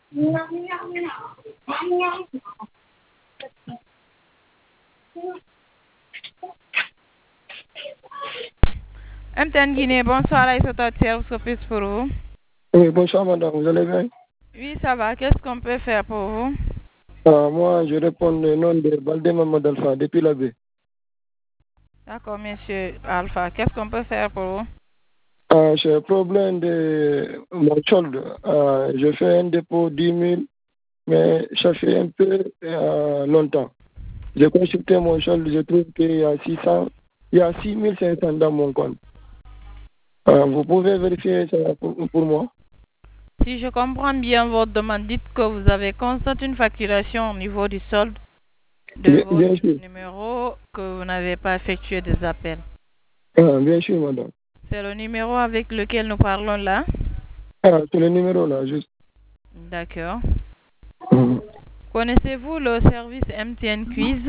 MTN Guinée, bonsoir, Aïssata Thierry Sopis pour vous. Oui, bonsoir madame, vous allez bien? Oui, ça va. Qu'est-ce qu'on peut faire pour vous? Moi, je réponds le nom de Baldé Mamad Alpha depuis la baie. D'accord, monsieur Alpha. Qu'est-ce qu'on peut faire pour vous? J'ai un problème de mon solde. Je fais un dépôt 10 000, mais ça fait un peu longtemps. J'ai consulté mon solde, je trouve qu'il y a 600, il y a 6 500 dans mon compte. Vous pouvez vérifier ça pour moi? Si je comprends bien votre demande, dites que vous avez constaté une facturation au niveau du solde de Bien votre sûr. numéro que vous n'avez pas effectué des appels. Bien sûr, madame. C'est le numéro avec lequel nous parlons là? C'est le numéro là, juste. D'accord. Mhm. Connaissez-vous le service MTN Quiz?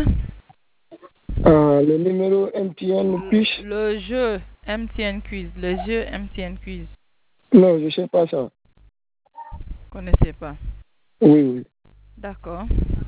Le numéro MTN Push? Le jeu MTN Quiz. Le jeu MTN Quiz. Non, je ne sais pas ça. Connaissez pas? Oui, oui. D'accord.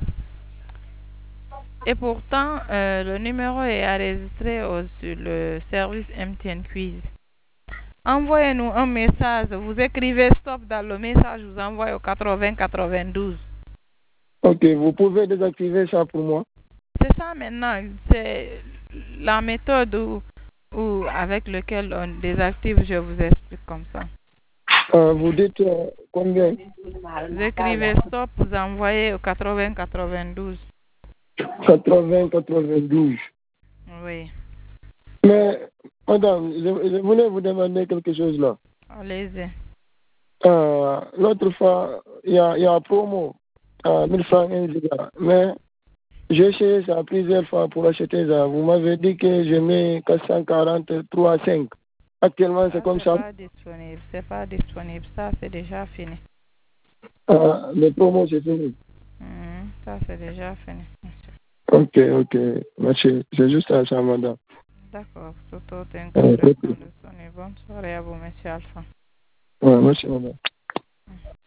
Et pourtant, le numéro est enregistré sur le service MTN Quiz. Envoyez-nous un message. Vous écrivez stop dans le message, vous envoyez au 80 92. Ok, vous pouvez désactiver ça pour moi? C'est ça maintenant. C'est la méthode ou avec laquelle on désactive, je vous explique comme ça. Vous dites combien? Vous écrivez stop, vous envoyez au 80 92. 80 92. Oui. Mais, madame, je voulais vous demander quelque chose là. Allez-y. L'autre fois, il y a un promo à 1000 francs 1 giga. Mais j'ai essayé ça plusieurs fois pour acheter ça. Vous m'avez dit que je mets 443 à 5. Actuellement, c'est Ça, comme c'est ça. pas disponible. C'est pas disponible. Ça, c'est déjà fini. Le promo, c'est fini. Ça, c'est déjà fini. Ok, ok. Merci. C'est juste ça, madame. D'accord. Tout autre Merci. incompréhension de sonner. Bonne soirée à vous, monsieur Alpha. Merci, madame.